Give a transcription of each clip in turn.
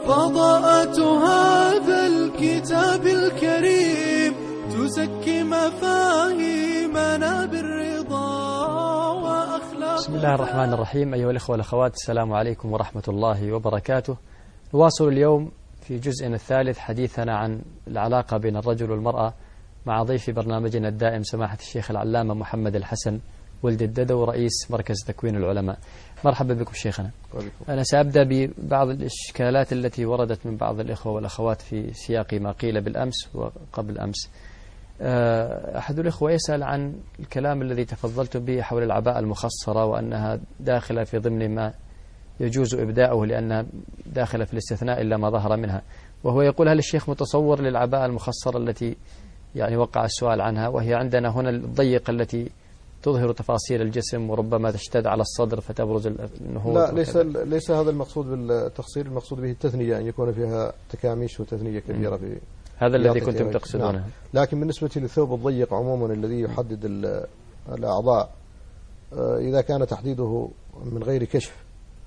فضاءة هذا الكتاب الكريم تزكي مفاهيمنا بالرضا وأخلاق. بسم الله الرحمن الرحيم. أيها الإخوة والأخوات، السلام عليكم ورحمة الله وبركاته. نواصل اليوم في جزءنا الثالث حديثنا عن العلاقة بين الرجل والمرأة مع ضيف برنامجنا الدائم سماحة الشيخ العلامة محمد الحسن ولد الددو رئيس مركز تكوين العلماء. مرحبا بكم شيخنا. أنا سأبدأ ببعض الإشكالات التي وردت من بعض الإخوة والأخوات في سياق ما قيل بالأمس وقبل أمس. أحد الإخوة يسأل عن الكلام الذي تفضلت به حول العباءة المخصرة وأنها داخلة في ضمن ما يجوز إبداؤه لأنها داخلة في الاستثناء إلا ما ظهر منها، وهو يقول: هل الشيخ متصور للعباءة المخصرة التي يعني وقع السؤال عنها، وهي عندنا هنا الضيقة التي تظهر تفاصيل الجسم وربما تشتد على الصدر فتبرز النهوض؟ لا، ليس هذا المقصود بالتقصير، المقصود به التثنية، أن يكون فيها تكاميش وتثنية كبيرة في هذا الذي كنتم تقصدونه. نعم. لكن بالنسبة للثوب الضيق عموما الذي يحدد الأعضاء، إذا كان تحديده من غير كشف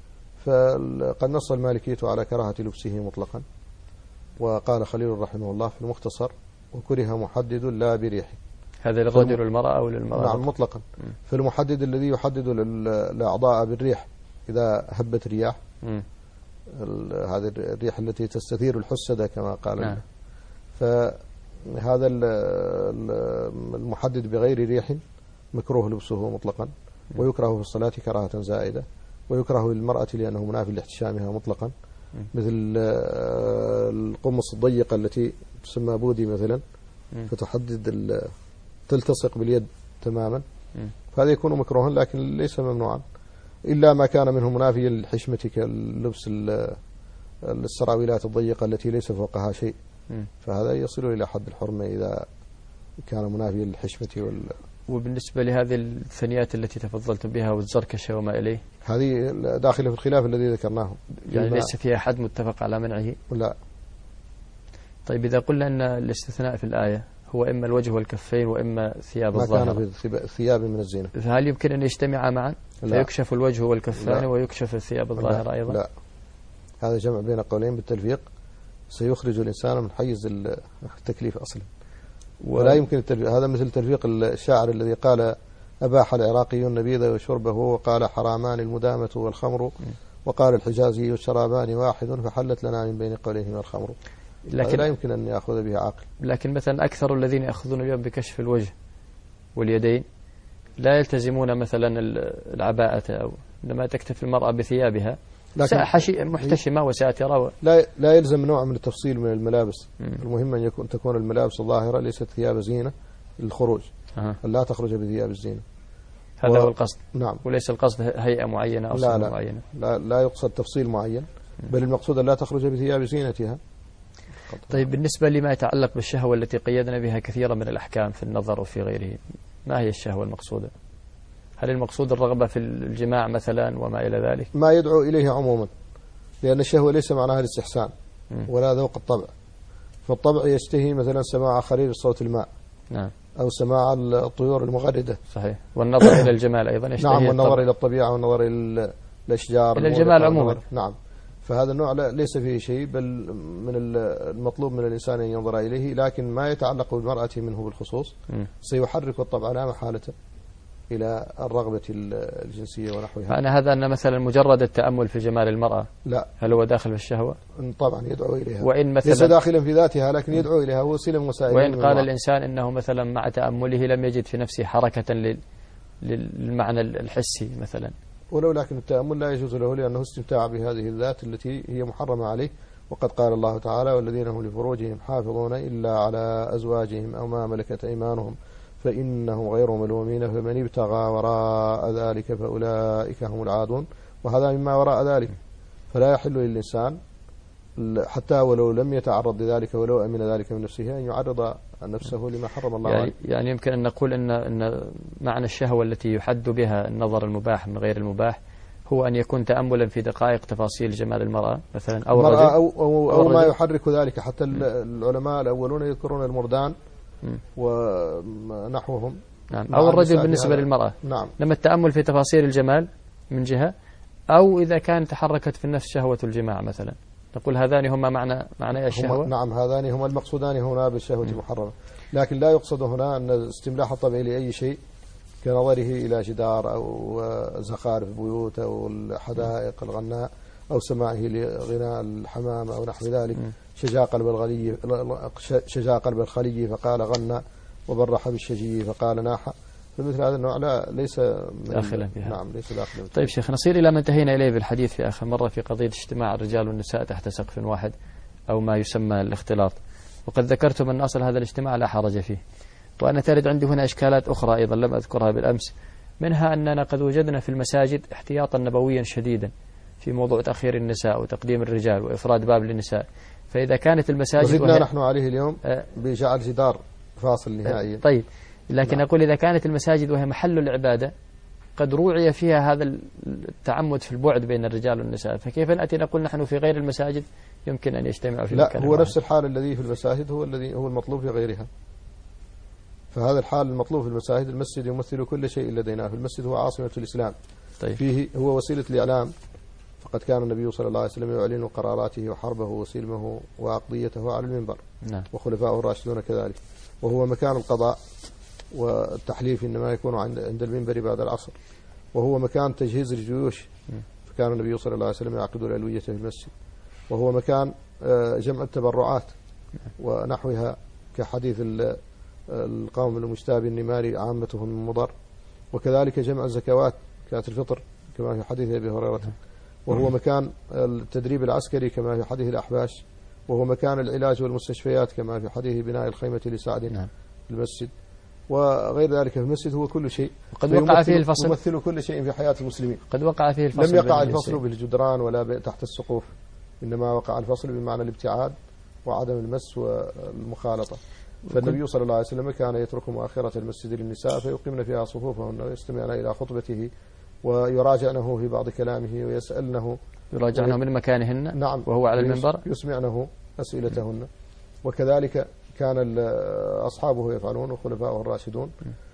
فقد نص المالكية على كراهة لبسه مطلقا، وقال خليل رحمه الله في المختصر: وكره محدد لا بريح. هذا للرجل والمرأة أو للمرأة؟ نعم مطلقا. فالمحدد الذي يحدد الأعضاء بالريح إذا هبت رياح، هذه الريح التي تستثير الحسدة كما قال. نعم. فهذا المحدد بغير ريح مكروه لبسه مطلقا، ويكره في الصلاة كراهة زائدة، ويكره للمرأة لأنه منافي لاحتشامها مطلقا، مثل القمص الضيقة التي تسمى بودي مثلا، فتحدد تلتصق باليد تماما، فهذا يكون مكروها لكن ليس ممنوعا، إلا ما كان منه منافيا للحشمة كاللبس السراويلات الضيقة التي ليس فوقها شيء، فهذا يصل إلى حد الحرمة إذا كان منافيا للحشمة وبالنسبة لهذه الثنيات التي تفضلتم بها والزركشة وما إليه، هذه داخلة في الخلاف الذي ذكرناه، يعني ليس فيها حد متفق على منعه؟ لا. طيب إذا قلنا أن الاستثناء في الآية هو إما الوجه والكفين وإما ثياب الظاهر، ما كان ثياب من الزينة، فهل يمكن أن يجتمعا معا فيكشف الوجه والكفان ويكشف الثياب الظاهرة أيضا؟ لا، هذا جمع بين قولين بالتلفيق سيخرج الإنسان من حيز التكليف أصلا، ولا يمكن التلفيق. هذا مثل تلفيق الشاعر الذي قال: أباح العراقي النبيذ وشربه، وقال حرامان المدامة والخمر، وقال الحجازي الشرابان واحد، فحلت لنا من بين قوليهما الخمر. لكن لا يمكن أن يأخذ به عاقل. لكن مثلا أكثر الذين يأخذون اليوم بكشف الوجه واليدين لا يلتزمون مثلا العباءة، أو عندما تكتفي المرأة بثيابها محتشمة وساترة لا يلزم نوع من التفصيل من الملابس. المهم أن تكون الملابس الظاهرة ليست ثياب زينة للخروج، لا تخرج بثياب الزينة. هذا هو القصد. نعم. وليس القصد هيئة معينة أو صفة معينة. لا يقصد تفصيل معين، بل المقصود أن لا تخرج بثياب زينتها. طيب بالنسبة لما يتعلق بالشهوة التي قيدنا بها كثيرا من الأحكام في النظر وفي غيره، ما هي الشهوة المقصودة؟ هل المقصود الرغبة في الجماع مثلا وما إلى ذلك؟ ما يدعو إليه عموما، لأن الشهوة ليس معناها الاستحسان ولا ذوق الطبع. فالطبع يشتهي مثلا سماع خرير صوت الماء، نعم، أو سماع الطيور المغردة. صحيح. والنظر إلى الجمال أيضا يشتهي. نعم، والنظر إلى الطبيعة والنظر إلى الأشجار، إلى الجمال عموما. نعم. فهذا النوع ليس فيه شيء، بل من المطلوب من الإنسان أن ينظر إليه، لكن ما يتعلق بالمرأة منه بالخصوص سيحرك الطبع لا محالة إلى الرغبة الجنسية ونحوها. فأنا هذا أن مثلا مجرد التأمل في جمال المرأة، لا، هل هو داخل في الشهوة؟ طبعا يدعو إليها، وإن مثلا ليس داخلا في ذاتها لكن يدعو إليها، وسيلة من وسائل. وإن قال الإنسان إنه مثلا مع تأمله لم يجد في نفسه حركة للمعنى الحسي مثلا، ولو لكن التأمل لا يجوز له، لأنه استمتاع بهذه الذات التي هي محرمة عليه. وقد قال الله تعالى: والذين هم لفروجهم حافظون إلا على أزواجهم أو ما ملكت أيمانهم فإنهم غير ملومين، فمن ابتغى وراء ذلك فأولئك هم العادون. وهذا مما وراء ذلك، فلا يحل للإنسان حتى ولو لم يتعرض لذلك ولو أمن ذلك من نفسه أن يعرض نفسه لما حرم الله عليه. يعني يمكن أن نقول أن معنى الشهوة التي يحد بها النظر المباح من غير المباح هو أن يكون تأملا في دقائق تفاصيل جمال المرأة مثلا، أو الرجل أو ما يحرك ذلك. حتى العلماء الأولون يذكرون المردان ونحوهم. نعم. أو الرجل بالنسبة للمرأة. نعم. لما التأمل في تفاصيل الجمال من جهة، أو إذا كان تحركت في النفس شهوة الجماع مثلا. نقول هذان هما معنى الشهوة. نعم، هذان هما المقصودان هنا بالشهوة المحرمة، لكن لا يقصد هنا أن استملاح الطبع لأي شيء كنظره إلى جدار أو زخارف بيوت أو الحدائق الغناء أو سماعه لغناء الحمام أو نحو ذلك. شجا قلب الخلي فقال غنى، وبرح بالشجي فقال ناح. فمثل هذا النوع ليس داخلا فيها. نعم، ليس داخلا. طيب شيخ، نصير إلى ما انتهينا إليه بالحديث في آخر مرة في قضية اجتماع الرجال والنساء تحت سقف واحد أو ما يسمى الاختلاط، وقد ذكرتم أن أصل هذا الاجتماع لا حرج فيه، وأنا ترد عندي هنا إشكالات أخرى أيضا لم أذكرها بالأمس، منها أننا قد وجدنا في المساجد احتياطا نبويا شديدا في موضوع تأخير النساء وتقديم الرجال وإفراد باب للنساء. فإذا كانت المساجد وزدنا نحن عليه اليوم بجعل جدار فاصل نهائيا. طيب، لكن أقول إذا كانت المساجد وهي محل العبادة قد روعي فيها هذا التعمد في البعد بين الرجال والنساء، فكيف نأتي نقول نحن في غير المساجد يمكن أن يجتمعوا في مكان لا، هو نفس الحال الذي في المساجد هو الذي هو المطلوب في غيرها. فهذا الحال المطلوب في المساجد، المسجد يمثل كل شيء لدينا، في المسجد هو عاصمة الإسلام. طيب. فيه هو وسيلة الإعلام، فقد كان النبي صلى الله عليه وسلم يعلن قراراته وحربه وسلمه وأقضيته على المنبر. نعم. وخلفاءه الراشدون كذلك. وهو مكان القضاء والتحليف إنما يكون عند المنبر بعد العصر. وهو مكان تجهيز الجيوش، فكان النبي صلى الله عليه وسلم يعقد الألوية في المسجد. وهو مكان جمع التبرعات ونحوها كحديث القوم المجتاب النماري عامتهم من مضر، وكذلك جمع الزكوات كانت الفطر كما في حديث أبي هريرة. وهو مكان التدريب العسكري كما في حديث الأحباش. وهو مكان العلاج والمستشفيات كما في حديث بناء الخيمة لسعد في المسجد. وغير ذلك في المسجد هو كل شيء. قد وقع فيه الفصل، يمثل كل شيء في حياة المسلمين. قد وقع فيه الفصل، لم يقع الفصل بالجدران ولا تحت السقوف، إنما وقع الفصل بمعنى الابتعاد وعدم المس والمخالطة. فالنبي صلى الله عليه وسلم كان يترك مؤخرة المسجد للنساء فيقمن فيها صفوفهن ويستمعن إلى خطبته ويراجعنه في بعض كلامه ويسألنه، يراجعنه من مكانهن. نعم، وهو على المنبر يسمعنه أسئلتهن. وكذلك كان أصحابه يفعلون وخلفاءه الراشدون.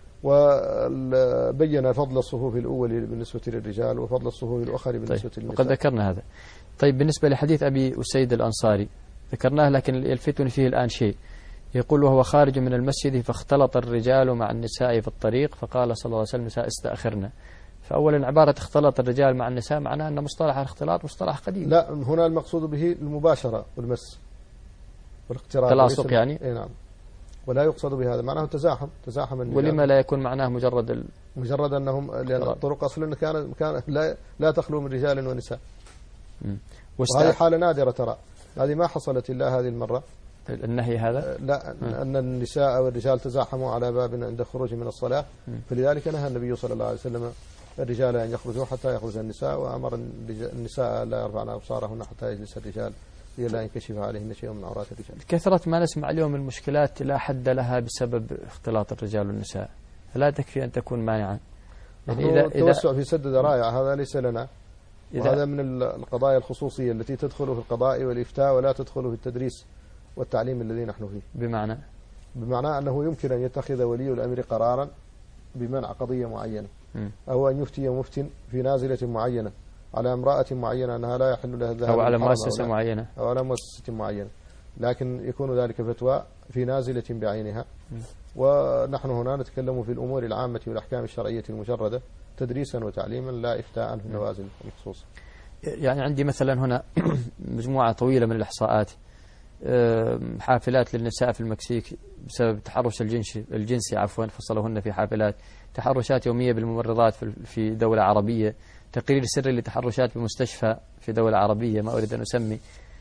وبين فضل الصفوف الأول بالنسبة للرجال وفضل الصفوف الأخرى بالنسبة للنساء. وقد ذكرنا هذا. طيب، بالنسبة لحديث أبي أسيد الأنصاري ذكرناه، لكن يلفتني فيه الآن شيء. يقول وهو خارج من المسجد فاختلط الرجال مع النساء في الطريق فقال صلى الله عليه وسلم النساء استأخرنا. فأولا عبارة اختلط الرجال مع النساء معناه أن مصطلح الاختلاط مصطلح قديم. لا، هنا المقصود به المباشرة والمس والاقتراب، تلاصق يعني. نعم، ولا يقصد بهذا معناه تزاحم الرجال. ولما لا يكون معناه مجرد أنهم، لأن الطرق أصلا كان لا تخلو من رجال ونساء. وهذه حالة نادرة ترى، هذه ما حصلت إلا هذه المرة. النهي هذا لا، أن النساء والرجال تزاحموا على باب عند الخروج من الصلاة، فلذلك نهى النبي صلى الله عليه وسلم الرجال أن يخرجوا حتى يخرج النساء، وأمر النساء لا يرفعن أبصارهن حتى يجلس الرجال لا ينكشف عليهن شيء من عورات الرجال. كثرة ما نسمع اليوم المشكلات لا حد لها بسبب اختلاط الرجال والنساء، لا تكفي أن تكون مانعا. يعني التوسع في سد ذرائع هذا ليس لنا، وهذا من القضايا الخصوصية التي تدخل في القضاء والإفتاء ولا تدخل في التدريس والتعليم الذي نحن فيه. بمعنى أنه يمكن أن يتخذ ولي الأمر قرارا بمنع قضية معينة، أو أن يفتي مفت في نازلة معينة على امرأة معينة أنها لا يحل لها الذهاب، أو على مؤسسة معينة، أو على مؤسسة معينة، لكن يكون ذلك فتوى في نازلة بعينها. ونحن هنا نتكلم في الأمور العامة والأحكام الشرعية المجردة تدريسا وتعليما، لا إفتاء في النوازل المخصوصة. يعني عندي مثلا هنا مجموعة طويلة من الإحصاءات، حافلات للنساء في المكسيك بسبب التحرش الجنسي فصلهن في حافلات، تحرشات يومية بالممرضات في دولة عربية، تقرير سري لتحرشات بمستشفى في دولة عربية ما أريد أن أسمي،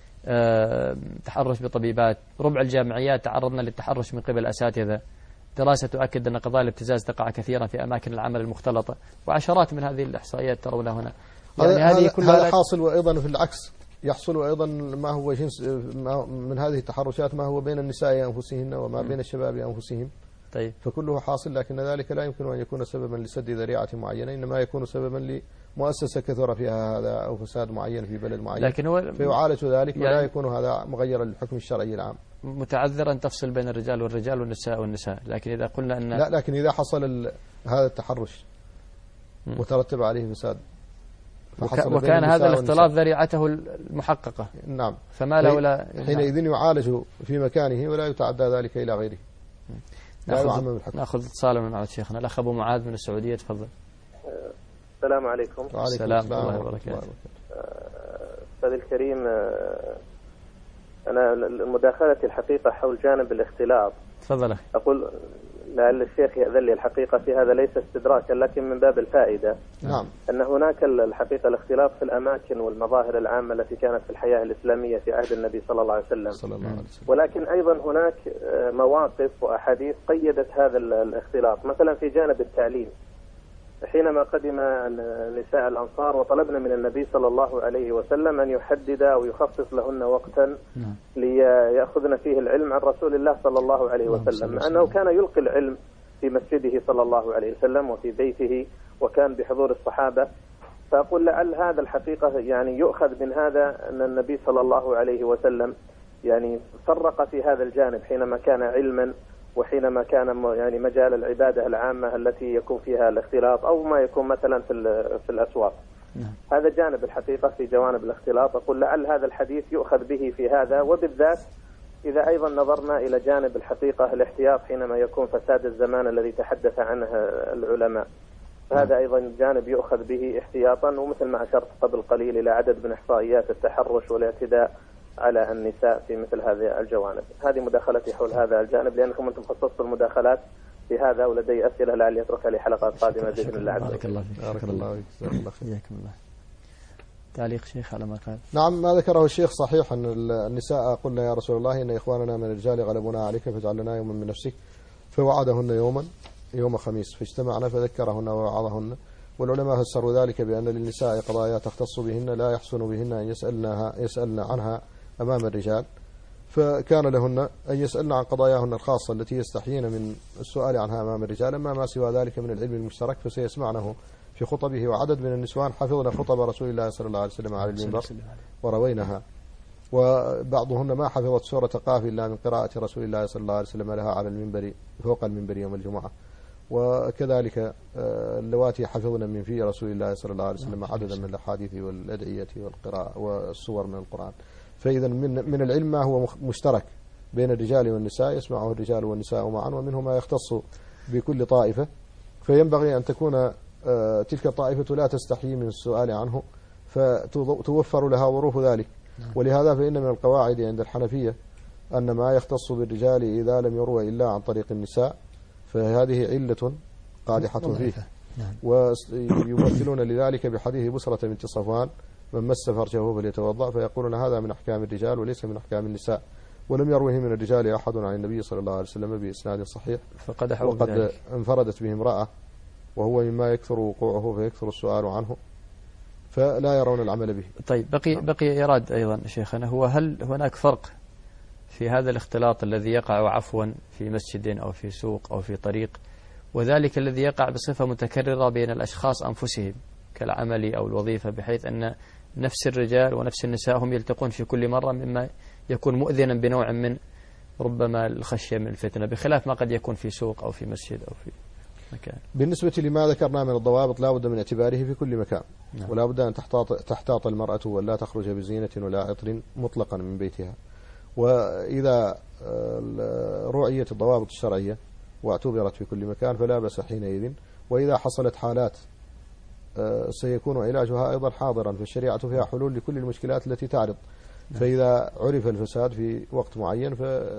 تحرش بطبيبات، ربع الجامعيات تعرضنا للتحرش من قبل أساتذة، دراسة تؤكد أن قضايا الابتزاز تقع كثيرا في أماكن العمل المختلطة، وعشرات من هذه الإحصائيات ترونها هنا. يعني هذا حاصل، وأيضا في العكس يحصل أيضا ما هو جنس من هذه التحرشات ما هو بين النساء أنفسهن وما بين الشباب أنفسهم. طيب. فكله حاصل، لكن ذلك لا يمكن أن يكون سببا لسد ذريعة معينة، إنما يكون سببا لمؤسسة كثر فيها هذا أو فساد معين في بلد معين، لكن هو فيعالج ذلك، ولا يكون هذا مغيرا للحكم الشرعي العام. متعذر أن تفصل بين الرجال والرجال والنساء، لكن إذا قلنا أن لكن إذا حصل هذا التحرش وترتب عليه فساد وكان هذا الاختلاط ذريعته المحققة. نعم. فما له لا حينئذ يعالج في مكانه ولا يتعدى ذلك إلى غيره. نأخذ اتصالا من معود شيخنا. الأخ أبو معاذ من السعودية، تفضل. السلام عليكم. السلام ورحمة الله وبركاته. أستاذ الكريم، أنا مداخلتي الحقيقة حول جانب الاختلاط. تفضل أخي. أقول لعل الشيخ يأذن لي الحقيقة في هذا، ليس استدراكا لكن من باب الفائدة. نعم. أن هناك الحقيقة الاختلاط في الأماكن والمظاهر العامة التي كانت في الحياة الإسلامية في عهد النبي صلى الله عليه وسلم. ولكن أيضا هناك مواقف وأحاديث قيدت هذا الاختلاط، مثلا في جانب التعليم. حينما قدم نساء الأنصار وطلبنا من النبي صلى الله عليه وسلم أن يحدد أو يخصص لهن وقتا ليأخذن فيه العلم عن رسول الله صلى الله عليه وسلم، مع أنه كان يلقي العلم في مسجده صلى الله عليه وسلم وفي بيته وكان بحضور الصحابة. فأقول لعل هذا الحقيقة يعني يؤخذ من هذا أن النبي صلى الله عليه وسلم يعني فرق في هذا الجانب حينما كان علما وحينما كان يعني مجال العبادة العامة التي يكون فيها الاختلاط أو ما يكون مثلا في الأسواق. هذا جانب الحقيقة في جوانب الاختلاط. أقول لعل هذا الحديث يؤخذ به في هذا، وبالذات إذا أيضا نظرنا إلى جانب الحقيقة الاحتياط حينما يكون فساد الزمان الذي تحدث عنه العلماء، فهذا أيضا جانب يؤخذ به احتياطا. ومثل ما أشرت قبل قليل إلى عدد من إحصائيات التحرش والاعتداء على النساء في مثل هذه الجوانب. هذه مداخلتي حول هذا الجانب، لأنكم أنتم خصصتوا المداخلات في هذا، ولدي أسئلة لعلي أتركها لحلقات قادمة بإذن الله عز وجل. بارك الله فيك. بارك الله فيك. حياكم الله. تعليق شيخ على ما قال. نعم، ما ذكره الشيخ صحيح، أن النساء قلنا يا رسول الله إن إخواننا من الرجال غلبونا عليك فاجعل لنا يوما من نفسك، فوعدهن يوم خميس، فاجتمعنا فذكرهن ووعظهن. والعلماء فسروا ذلك بأن للنساء قضايا تختص بهن لا يحسن بهن أن يسألن عنها أمام الرجال، فكان لهن أن يسألن عن قضاياهن الخاصة التي يستحيين من السؤال عنها أمام الرجال. أما ما سوى ذلك من العلم المشترك فسيسمعنه في خطبه. وعدد من النسوان حفظنا خطب رسول الله صلى الله عليه وسلم على المنبر وروينها، وبعضهن ما حفظت سورة قاف إلا من قراءة رسول الله صلى الله عليه وسلم لها على المنبر فوق المنبر يوم الجمعة. وكذلك اللواتي حفظنا من في رسول الله صلى الله عليه وسلم عددا من الأحاديث والأدعية والقراءة والسور من القرآن. فإذا من العلم ما هو مشترك بين الرجال والنساء يسمعه الرجال والنساء معا، ومنه ما يختص بكل طائفة، فينبغي أن تكون تلك الطائفة لا تستحيي من السؤال عنه فتوفر لها ظروف ذلك. ولهذا فإن من القواعد عند الحنفية أن ما يختص بالرجال إذا لم يروى إلا عن طريق النساء فهذه علة قادحة فيه. ويمثلون لذلك بحديث بسرة بنت صفوان من مس فرجه فليتوضأ، فيقولون هذا من أحكام الرجال وليس من أحكام النساء، ولم يروه من الرجال أحد عن النبي صلى الله عليه وسلم بإسناد صحيح، وقد انفردت به امرأة وهو مما يكثر وقوعه فيكثر السؤال عنه، فلا يرون العمل به. طيب، بقي إيراد أيضا شيخنا، هو هل هناك فرق في هذا الاختلاط الذي يقع عفوا في مسجد أو في سوق أو في طريق، وذلك الذي يقع بصفة متكررة بين الأشخاص أنفسهم كالعمل أو الوظيفة، بحيث أن نفس الرجال ونفس النساء هم يلتقون في كل مرة، مما يكون مؤذنا بنوع من ربما الخشية من الفتنة، بخلاف ما قد يكون في سوق أو في مسجد أو في مكان. بالنسبة لما ذكرنا من الضوابط لا بد من اعتباره في كل مكان. نعم. ولا بد أن تحتاط المرأة ولا تخرج بزينة ولا عطر مطلقا من بيتها. وإذا رعيت الضوابط الشرعية واعتبرت في كل مكان فلا بأس حينئذ. وإذا حصلت حالات سيكون علاجها أيضا حاضرا، فالشريعة فيها حلول لكل المشكلات التي تعرض. فإذا عرف الفساد في وقت معين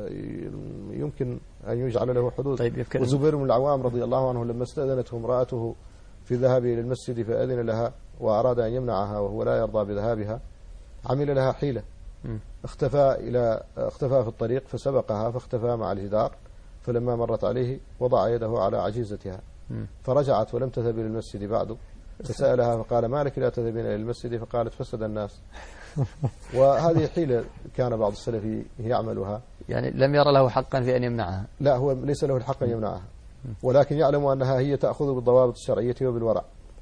فيمكن أن يجعل له حدود. طيب، وزبير بن العوام رضي الله عنه لما استأذنته امرأته في الذهاب إلى المسجد فأذن لها وأراد أن يمنعها وهو لا يرضى بذهابها، عمل لها حيلة، اختفى في الطريق فسبقها فاختفى مع الجدار، فلما مرت عليه وضع يده على عجيزتها فرجعت ولم تذهب إلى المسجد بعد، فسألها فقال ما لك لا تذهبين إلى المسجد؟ فقالت فسد الناس. وهذه حيلة كان بعض السلف يعملها، يعني لم يرى له حقا في أن يمنعها. لا، هو ليس له الحق أن يمنعها، ولكن يعلم أنها هي تأخذ بالضوابط الشرعية وبالورع،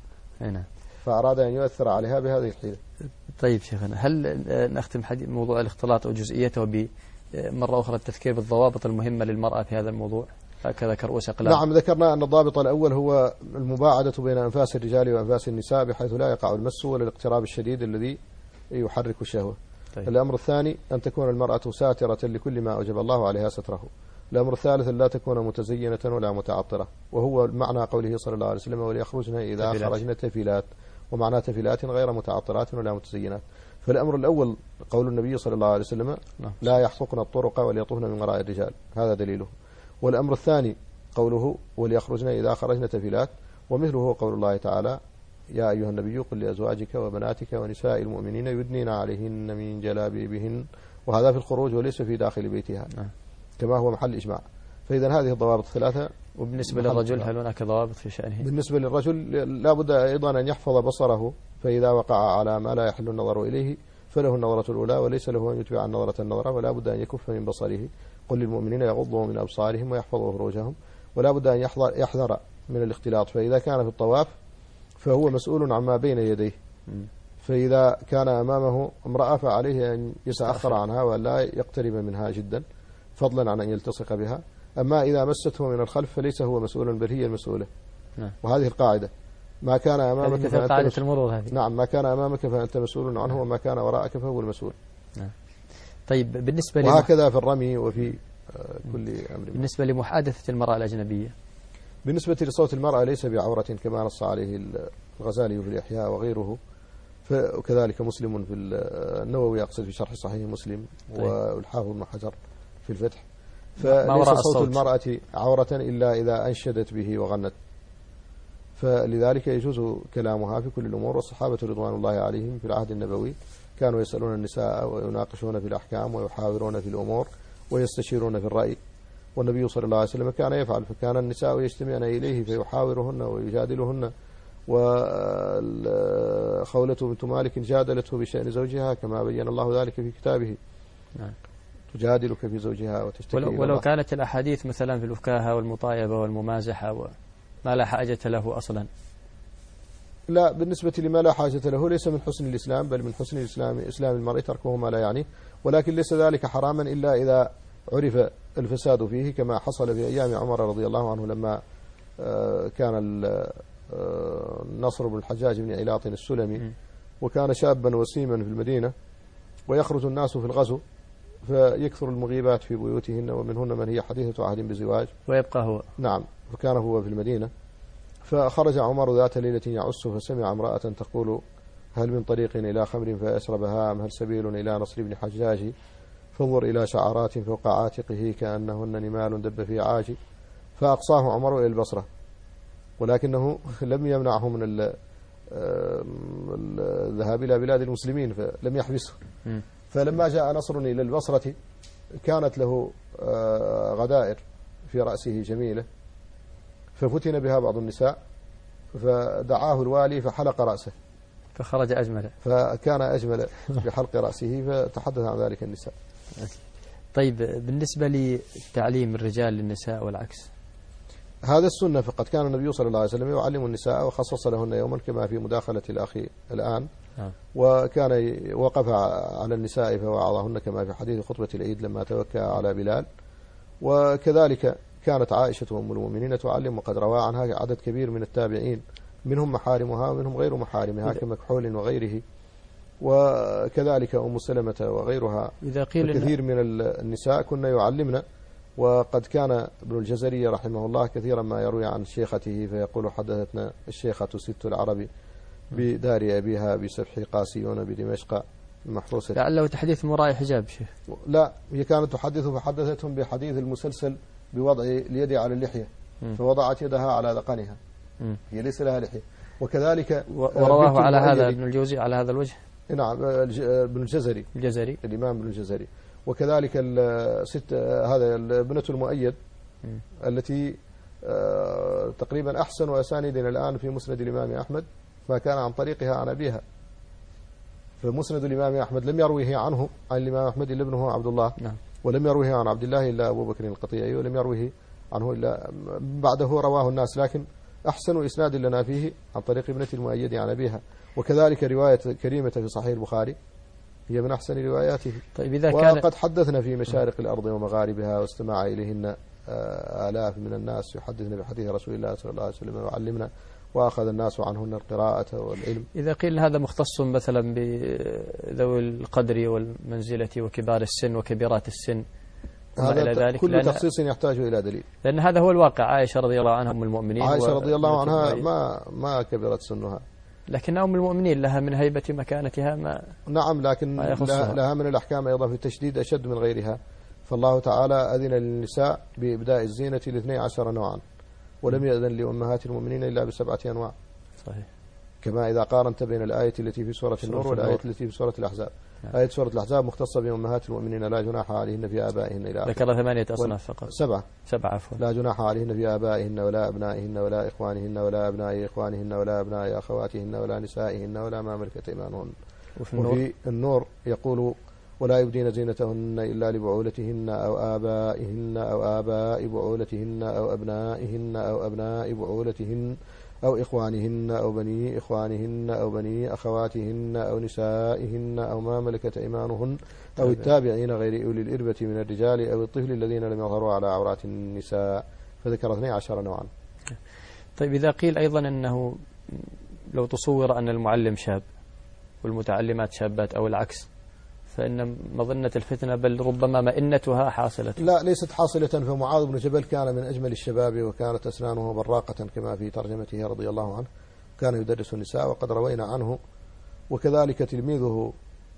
فأراد أن يؤثر عليها بهذه الحيلة. طيب شيخنا، هل نختم موضوع الاختلاط أو جزئيته بمرة أخرى التذكير بالضوابط المهمة للمرأة في هذا الموضوع؟ هكذا كرؤوس أقلام. نعم، ذكرنا أن الضابط الأول هو المباعدة بين أنفاس الرجال وأنفاس النساء بحيث لا يقع المس ولا الاقتراب الشديد الذي يحرك الشهوة. طيب. الأمر الثاني أن تكون المرأة ساترة لكل ما أوجب الله عليها ستره. الأمر الثالث أن لا تكون متزينة ولا متعطرة، وهو معنى قوله صلى الله عليه وسلم وليخرجن إذا خرجن تفيلات، ومعنى تفيلات غير متعطرات ولا متزينات. فالأمر الأول قول النبي صلى الله عليه وسلم لا يحفقن الطرق وليطوفن من وراء الرجال، هذا دليله. والأمر الثاني قوله وليخرجن إذا خرجن تفيلات، ومثله قول الله تعالى يا أيها النبي قل لأزواجك وبناتك ونساء المؤمنين يدنين عليهن من جلابيبهن، وهذا في الخروج وليس في داخل بيتها كما هو محل إجماع. فإذا هذه الضوابط الثلاثة. وبالنسبة للرجل هل هناك ضوابط في شأنه؟ بالنسبة للرجل لا بد أيضا أن يحفظ بصره، فإذا وقع على ما لا يحل النظر إليه فله النظرة الأولى، وليس له أن يتبع النظرة، ولا بد أن يكف من بصره. قل للمؤمنين يغضوا من أبصارهم ويحفظوا فروجهم، ولا بد أن يحذر من الاختلاط. فإذا كان في الطواف فهو مسؤول عما بين يديه، فإذا كان أمامه امرأة فعليه أن يتأخر عنها ولا يقترب منها جدا فضلا عن أن يلتصق بها. أما إذا مسته من الخلف فليس هو مسؤول بل هي المسؤولة. وهذه القاعدة، ما كان أمامك فأنت قاعدة المرور هذه. نعم، ما كان أمامك فأنت مسؤول عنه، وما كان وراءك فهو المسؤول. طيب بالنسبة وهكذا في الرمي وفي كل أمر. بالنسبة لمحادثة المرأة الأجنبية، بالنسبة لصوت المرأة ليس بعورة كما نص عليه الغزالي في الإحياء وغيره، وكذلك مسلم في النووي أقصد في شرح صحيح مسلم. طيب. والحافظ ابن حجر في الفتح. فليس صوت المرأة عورة إلا إذا أنشدت به وغنت، فلذلك يجوز كلامها في كل الأمور. والصحابة رضوان الله عليهم في العهد النبوي كانوا يسألون النساء ويناقشون في الأحكام ويحاورون في الأمور ويستشيرون في الرأي، والنبي صلى الله عليه وسلم كان يفعل، فكان النساء يجتمعن إليه فيحاورهن ويجادلهن. وخولة بنت مالك جادلته بشأن زوجها كما بين الله ذلك في كتابه. تجادلك في زوجها وتشتكي ولو كانت الأحاديث مثلا في الفكاهة والمطايبة والممازحة وما لا حاجة له أصلا. لا، بالنسبة لما لا حاجة له ليس من حسن الإسلام، بل من حسن إسلام المرء تركه ما لا يعنيه، ولكن ليس ذلك حراما إلا إذا عرف الفساد فيه، كما حصل في أيام عمر رضي الله عنه لما كان نصر بن الحجاج بن علاط السلمي، وكان شابا وسيما في المدينة، ويخرج الناس في الغزو فيكثر المغيبات في بيوتهن، ومنهن من هي حديثة عهد بزواج ويبقى هو. نعم، فكان هو في المدينة. فخرج عمر ذات ليلة يعس فسمع امرأة تقول هل من طريق إلى خمر فيشربها، أم هل سبيل إلى نصر بن حجاج، فانظر إلى شعرات فوق عاتقه كأنهن نمال دب في عاج. فأقصاه عمر إلى البصرة، ولكنه لم يمنعه من الذهاب إلى بلاد المسلمين، فلم يحبسه. فلما جاء نصر إلى البصرة كانت له غدائر في رأسه جميلة، ففتن بها بعض النساء، فدعاه الوالي فحلق رأسه فخرج أجمل، فكان أجمل بحلق رأسه، فتحدث عن ذلك النساء. طيب بالنسبة لتعليم الرجال للنساء والعكس، هذا السنة، فقد كان النبي صلى الله عليه وسلم يعلم النساء وخصص لهن يوما كما في مداخلة الأخ الآن، وكان وقف على النساء فوعظهن كما في حديث خطبة العيد لما توكى على بلال. وكذلك كانت عائشة أم المؤمنين تعلم، وقد روى عنها عدد كبير من التابعين، منهم محارمها ومنهم غير محارمها كمكحول وغيره، وكذلك أم سلمة وغيرها. إذا قيل كثير من النساء كنا يعلمنا. وقد كان ابن الجزري رحمه الله كثيرا ما يروي عن شيخته فيقول حدثتنا الشيخة ست العرب بدار أبيها بسفح قاسيون بدمشق المحروسة. لعله تحديث وراء حجاب شيخ. لا، هي كانت تحدث فحدثتهم بحديث المسلسل بوضع اليد على اللحية، فوضعت يدها على ذقنها، هي ليس لها لحية. وكذلك ورواه على هذا ابن الجوزي على هذا الوجه. نعم، ابن الجزري الإمام ابن الجزري. وكذلك هذا ابنة المؤيد التي تقريبا أحسن أسانيدنا الآن في مسند الإمام أحمد ما كان عن طريقها عن أبيها. فمسند الإمام أحمد لم يرويه عنه عن الإمام أحمد إلا ابنه عبد الله، ولم يرويه عن عبد الله إلا أبو بكر القطيعي، ولم يرويه عنه إلا بعده رواه الناس، لكن أحسن إسناد لنا فيه عن طريق ابنة المؤيد عن أبيها. وكذلك رواية كريمة في صحيح البخاري هي من أحسن رواياته. طيب إذا وقد حدثنا في مشارق الأرض ومغاربها واستمع إليهن آلاف من الناس يحدثنا بحديث رسول الله صلى الله عليه وسلم ويعلمنا، وأخذ الناس عنهن القراءة والعلم. إذا قيل هذا مختص مثلا بذوي القدر والمنزلة وكبار السن وكبيرات السن، هذا كل تخصيص يحتاج إلى دليل، لأن هذا هو الواقع. عائشة رضي الله عنها أم المؤمنين، عائشة رضي الله عنها ما كبرت سنها، لكن أم المؤمنين لها من هيبة مكانتها ما. نعم، لكن لها من الأحكام أيضا في التشديد أشد من غيرها. فالله تعالى أذن للنساء بإبداء الزينة ل12 نوعا، ولم يأذن لأمهات المؤمنين إلا ب7 أنواع. صحيح. كما إذا قارنت بين الآية التي في سورة النور والآية التي في سورة الأحزاب. آية سورة الأحزاب مختصة بأمهات المؤمنين لا جناح عليهن في آبائهن إلى آخره. ذكر 8 أصناف فقط. 7 عفوا. لا جناح عليهن في آبائهن ولا أبنائهن ولا إخوانهن ولا أبناء إخوانهن ولا أبناء أخواتهن ولا نسائهن ولا ما ملكت أيمانهن. وفي النور يقول ولا يبدين زينتهن إلا لبعولتهن أو آبائهن أو آباء بعولتهن أو أبنائهن أو أبناء بعولتهن أو إخوانهن أو بني إخوانهن أو بني أخواتهن أو نسائهن أو ما ملكت أيمانهن أو التابعين غير أولي الإربة من الرجال أو الطفل الذين لم يظهروا على عورات النساء. فذكر 12 نوعا. طيب إذا قيل أيضا أنه لو تصور أن المعلم شاب والمتعلمات شابات أو العكس، فإن مظنة الفتنة بل ربما مئنتها حاصلة. لا، ليست حاصلة. فمعاذ بن جبل كان من أجمل الشباب وكانت أسنانه براقة كما في ترجمته رضي الله عنه، كان يدرس النساء وقد روينا عنه. وكذلك تلميذه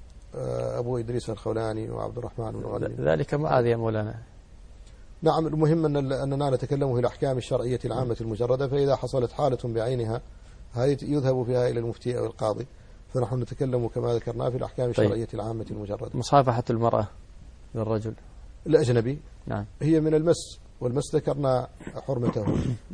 أبو إدريس الخولاني وعبد الرحمن بن غنم. ذلك معاذ يا مولانا. نعم، المهم أننا نتكلم في الأحكام الشرعية العامة المجردة، فإذا حصلت حالة بعينها هذه يذهب فيها إلى المفتي أو القاضي، فنحن نتكلم كما ذكرنا في الأحكام الشرعية العامة المجردة. مصافحة المرأة للرجل الأجنبي نعم هي من المس، والمس ذكرنا حرمته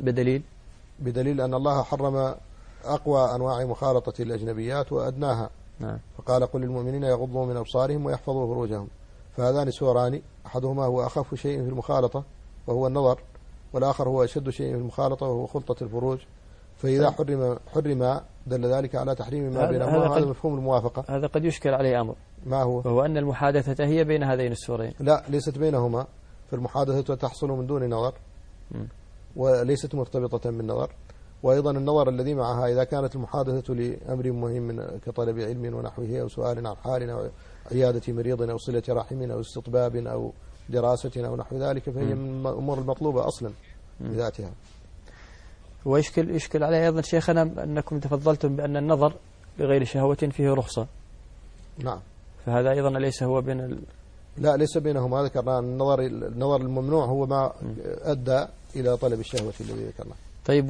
بدليل أن الله حرم أقوى أنواع مخالطة الأجنبيات وأدناها. نعم. فقال قل للمؤمنين يغضوا من أبصارهم ويحفظوا فروجهم. فهذان سوران، أحدهما هو أخف شيء في المخالطة وهو النظر، والآخر هو أشد شيء في المخالطة وهو خلطة الفروج. فإذا حرم دل ذلك على تحريم ما بينهما. هذا مفهوم الموافقة. هذا قد يشكل عليه أمر. ما هو؟ وهو أن المحادثة هي بين هذين السورين. لا، ليست بينهما. فالمحادثة تحصل من دون نظر وليست مرتبطة بالنظر. وأيضا النظر الذي معها إذا كانت المحادثة لأمر مهم كطلب علم ونحوه أو سؤال عن حال أو عيادة مريض أو صلة رحم أو استطباب أو دراسة أو نحو ذلك، فهي من الأمور المطلوبة أصلا بذاتها. ويشكل عليه أيضا شيخنا أنكم تفضلتم بأن النظر بغير شهوة فيه رخصة. نعم. فهذا أيضا ليس هو بين لا، ليس بينهما. ذكرنا النظر الممنوع هو ما أدى إلى طلب الشهوة الذي ذكرنا. طيب،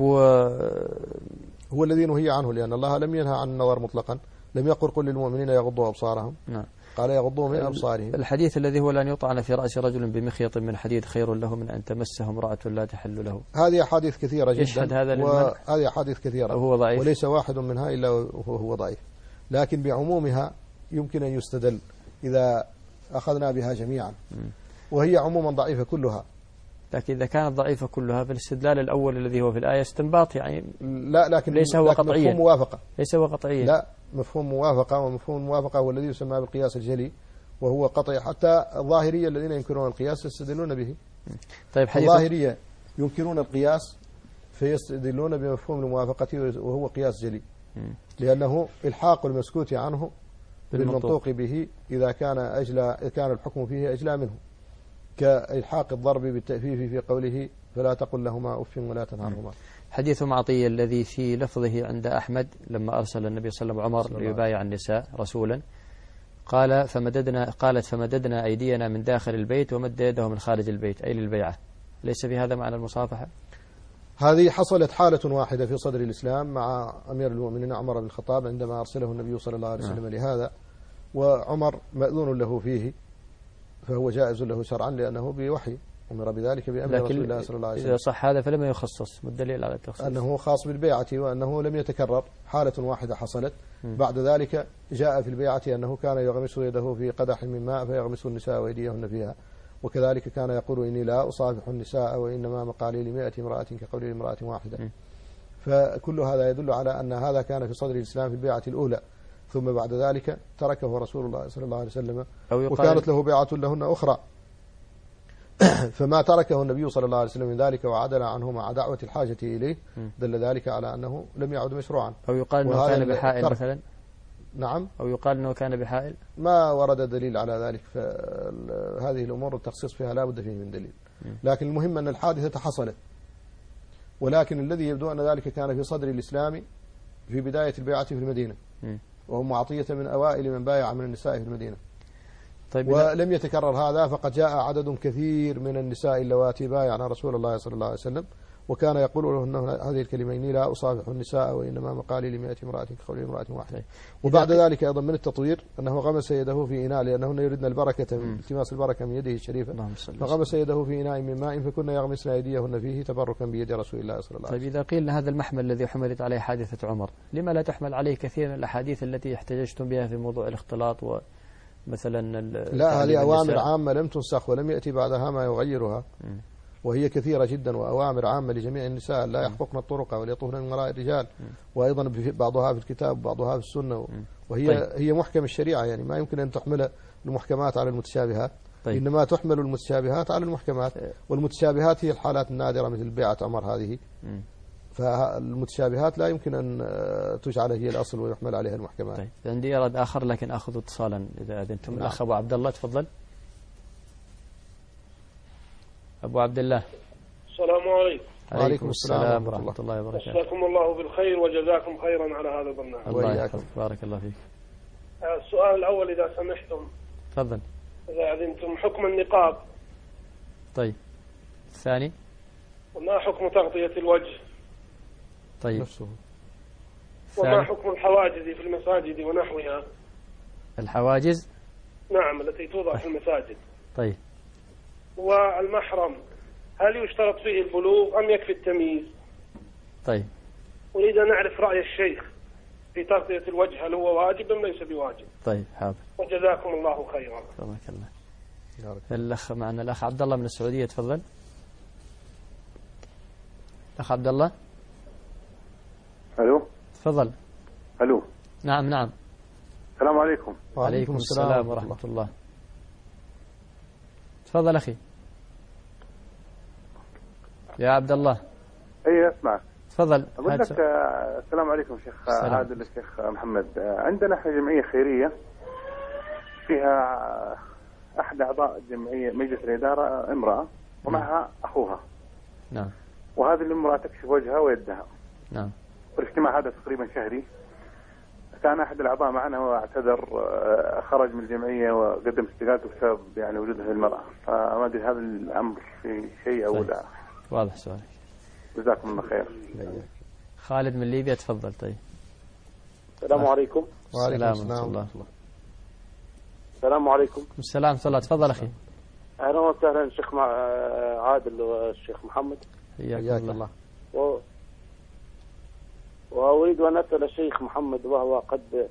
هو الذي نهي عنه، لأن الله لم ينهى عن النظر مطلقا. لم يقل قل للمؤمنين يغضوا أبصارهم. نعم. قال يغضوا من أبصارهم. الحديث الذي هو لأن يطعن في رأس رجل بمخيط من حديد خير له من أن تمسه امرأة لا تحل له. هذه أحاديث كثيرة جدا. يشهد هذا وهذه أحاديث كثيرة وهو ضعيف، وليس واحد منها إلا وهو ضعيف، لكن بعمومها يمكن أن يستدل إذا أخذنا بها جميعا. وهي عموما ضعيفة كلها. لكن إذا كانت ضعيفة كلها فالاستدلال الأول الذي هو في الآية استنباط يعني. لا، لكن ليس هو قطعيا. مفهوم موافقة. ليس هو قطعيا. لا، مفهوم موافقة. ومفهوم الموافقة هو الذي يسمى بالقياس الجلي، وهو قطعي. حتى الظاهرية الذين ينكرون القياس يستدلون به. طيب، الظاهرية ينكرون القياس فيستدلون بمفهوم الموافقة وهو قياس جلي، لأنه إلحاق المسكوت عنه بالمنطوق به إذا كان الحكم فيه أجلى منه، كإلحاق الضرب بالتأفيف في قوله فلا تقل لهما أف ولا تنهرهما. حديث معطية الذي في لفظه عند أحمد لما أرسل النبي صلى الله عليه وسلم عمر ليبايع النساء رسولا، قالت فمددنا أيدينا من داخل البيت ومد يده من خارج البيت، أي للبيعة. ليس في هذا معنى المصافحة؟ هذه حصلت حالة واحدة في صدر الإسلام مع أمير المؤمنين عمر بن الخطاب عندما أرسله النبي صلى الله عليه وسلم لهذا، وعمر مأذون له فيه، فهو جائز له شرعا لأنه بوحي أمر بذلك بأمر رسول الله صلى الله عليه وسلم. إذا صح هذا فلم يخصص، والدليل على التخصيص أنه خاص بالبيعة، وأنه لم يتكرر. حالة واحدة حصلت. بعد ذلك جاء في البيعة أنه كان يغمس يده في قدح من ماء فيغمس النساء ويديهن فيها، وكذلك كان يقول إني لا أصافح النساء وإنما مقالي ل100 امرأة كقولي لامرأة واحدة. فكل هذا يدل على أن هذا كان في صدر الإسلام في البيعة الأولى، ثم بعد ذلك تركه رسول الله صلى الله عليه وسلم، وكانت له بيعة لهن أخرى فما تركه النبي صلى الله عليه وسلم من ذلك وعدل عنه مع دعوة الحاجة إليه دل ذلك على أنه لم يعد مشروعا. أو يقال أنه كان بحائل مثلا. نعم. أو يقال أنه كان بحائل. ما ورد دليل على ذلك، فهذه الأمور التخصيص فيها لا بد فيه من دليل. لكن المهم أن الحادثة حصلت، ولكن الذي يبدو أن ذلك كان في صدر الإسلام في بداية البيعة في المدينة، وهم عطية من أوائل من بايع من النساء في المدينة. طيب، ولم يتكرر هذا، فقد جاء عدد كثير من النساء اللواتي بايعن رسول الله صلى الله عليه وسلم، وكان يقول لهن هذه الكلمين: لا أصافح النساء وإنما مقالي لمئة امرأة كقول امرأة واحدة. وبعد ذلك أيضا من التطوير أنه غمس يده في إناء، لأنهن يردن البركة من التماس البركة من يده الشريفة، فغمس يده في إناء من ماء فكن يغمسن أيديهن فيه تبركا بيد رسول الله صلى الله عليه وسلم. طيب، إذا قيل هذا المحمل الذي حملت عليه حادثة عمر، لما لا تحمل عليه كثير من الأحاديث التي احتججتم بها في موضوع الاختلاط مثلا؟ لا، هذه أوامر عامة لم تنسخ ولم يأتي بعدها ما يغيرها، وهي كثيرة جدا، وأوامر عامة لجميع النساء لا يحققن الطرق وليطوفن من وراء الرجال، وأيضا بعضها في الكتاب وبعضها في السنة، وهي طيب. هي محكم الشريعة، يعني ما يمكن أن تحمل المحكمات على المتشابهات. طيب. إنما تحمل المتشابهات على المحكمات، والمتشابهات هي الحالات النادرة مثل بيعة عمر هذه. فالمتشابهات لا يمكن أن تجعل هي الأصل ويحمل عليها المحكمات. طيب، عندي إراد آخر لكن أخذ اتصالا إذا أذنتم. الأخ أبو عبد الله، تفضل. أبو عبد الله. السلام عليكم. عليكم السلام ورحمة الله وبركاته. جزاكم الله بالخير وجزاكم خيرا على هذا البرنامج. الله يحفظك، بارك الله فيك. السؤال الأول إذا سمحتم. تفضل. إذا أذنتم، حكم النقاب. طيب. الثاني. وما حكم تغطية الوجه؟ طيب. نفسه. وما حكم الحواجز في المساجد ونحوها؟ الحواجز؟ نعم، التي توضع في المساجد. طيب. والمحرم، هل يشترط فيه البلوغ أم يكفي التمييز؟ طيب. أريد أن أعرف رأي الشيخ في تغطية الوجه، هل هو واجب أم ليس بواجب؟ طيب، حاضر. وجزاكم الله خيرا. بارك الله. الأخ معنا الأخ عبد الله من السعودية، تفضل. الأخ عبد الله. الو. تفضل. الو. نعم. السلام عليكم. وعليكم السلام ورحمة الله. تفضل أخي. يا عبد الله. اي، اسمع. تفضل. اقول لك السلام عليكم شيخ عادل، الشيخ محمد. عندنا احنا جمعية خيرية فيها احد اعضاء جمعية مجلس الإدارة امرأة ومعها اخوها. نعم. وهذه الامرأة تكشف وجهها ويدها. نعم. والاجتماع هذا تقريبا شهري. كان احد الاعضاء معنا واعتذر، خرج من الجمعيه وقدم استقالته بسبب يعني وجودها المراه، فما ادري هذا الامر في شيء او لا. واضح سؤالك. جزاكم الله خير. خالد من ليبيا، تفضل. طيب. السلام عليكم. وعليكم السلام ورحمة الله. السلام عليكم. السلام ورحمة الله. تفضل أخي. أهلا وسهلا الشيخ عادل والشيخ محمد. حياك الله. وأريد أن أسأل الشيخ محمد، وهو قد